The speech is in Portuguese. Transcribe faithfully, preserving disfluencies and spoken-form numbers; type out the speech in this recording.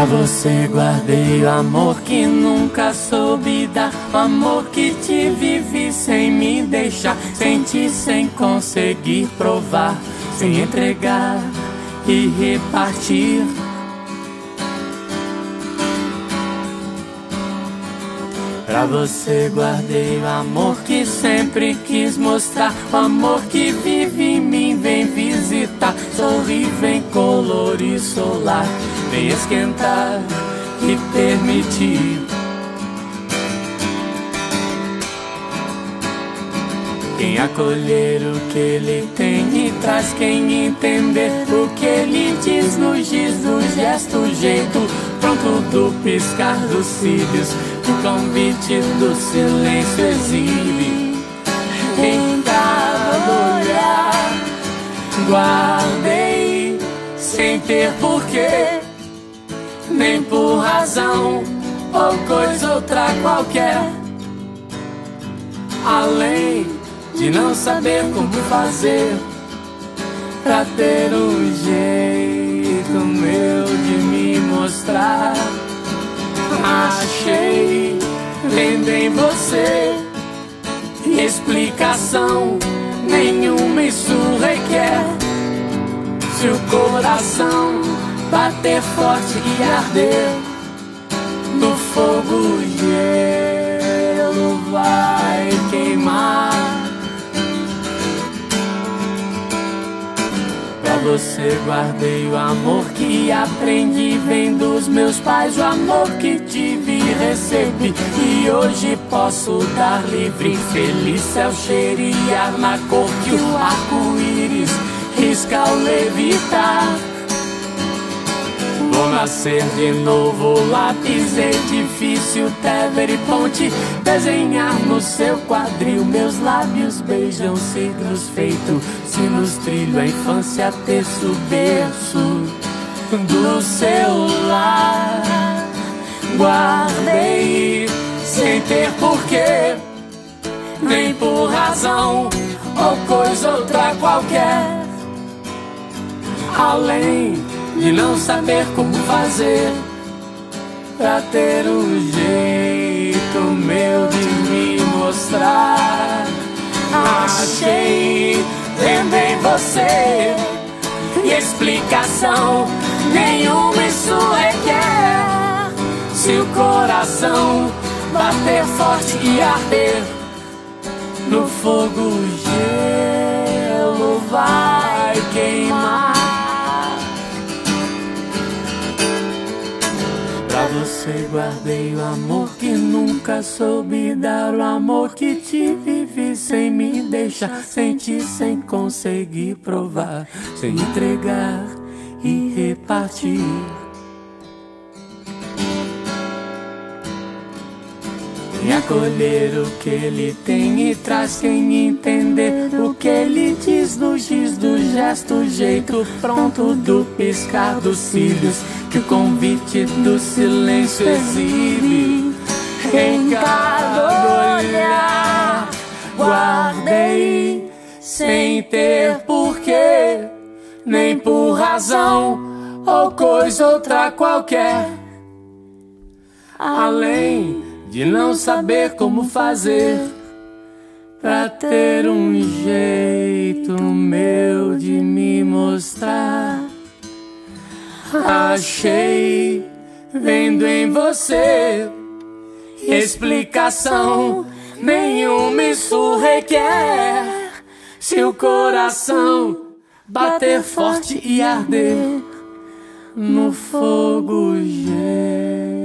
você guardei o amor que nunca soube dar, o amor que te vivi sem me deixar, senti sem conseguir provar, sem entregar e repartir. Pra você guardei o amor que sempre quis mostrar, o amor que vive em mim, vem visitar, sorri, vem colorir solar, vem esquentar e permitir. Quem acolher o que ele tem e traz, quem entender o que ele diz, no giz do gesto, jeito pronto do piscar dos cílios, o convite do silêncio exibe. Em cada olhar guardei, sem ter porquê, nem por razão ou coisa outra qualquer, além de não saber como fazer pra ter um jeito meu de me mostrar. Achei, vendo em você, explicação nenhuma isso requer. Se o coração bater forte e arder, no fogo o gelo vai queimar. Pra você guardei o amor que aprendi, vem dos meus pais, o amor que tive e recebi, e hoje posso dar livre. Feliz céu cheirar na cor que o arco-íris risca ao levitar. Vou nascer de novo, lápis, edifício, Tever e ponte, desenhar no seu quadril, meus lábios beijam signos feito sinos, trilho a infância, terço, berço do seu lar. Guardei sem ter porquê, nem por razão ou coisa outra qualquer, além de não saber como fazer pra ter um jeito meu de me mostrar. Achei, vendo em você, explicação nenhuma isso requer. Se o coração bater forte e arder, no fogo o gelo vai queimar. Pra você guardei o amor que nunca soube dar, o amor que te vivi sem me deixar, senti sem conseguir provar, sem entregar e repartir. Quem acolher o que ele tem e traz, quem entender o que ele diz, no giz do gesto, jeito pronto do piscar dos cílios, que o convite do silêncio exibe. Em cada olhar guardei, sem ter porquê, nem por razão ou coisa outra qualquer, além de não saber como fazer pra ter um jeito meu de me mostrar. Achei, vendo em você, explicação nenhuma isso requer. Se o coração bater forte e arder, no fogo gelo